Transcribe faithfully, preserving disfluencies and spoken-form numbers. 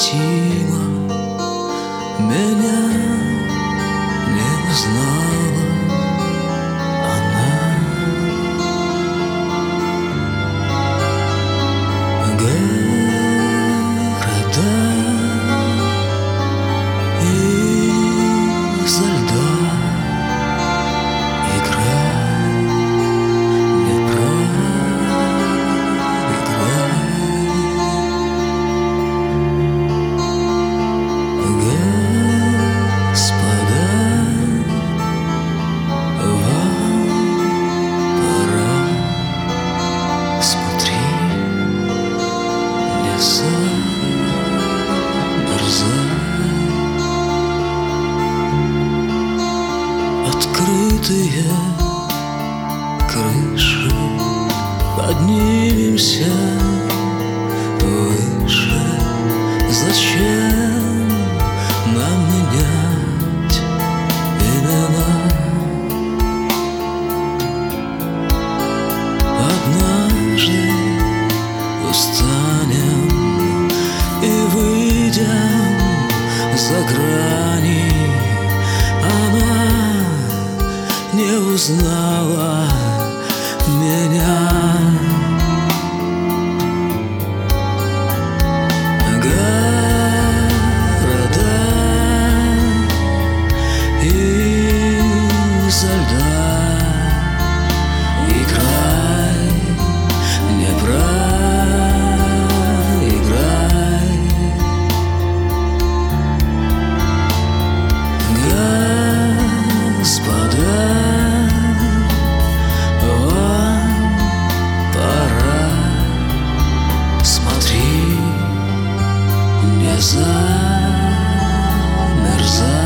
необратимо меня не узнала она. Города изо льда, играй, не проиграй. Господа, вам пора, смотри, не замерзай. Открытые крыши, поднимемся выше. Зачем нам менять имена? Однажды устанем и выйдем за грани. Она не узнала меня. Города изо льда, играй, не проиграй. Господа, вам пора, смотри, не замерзай.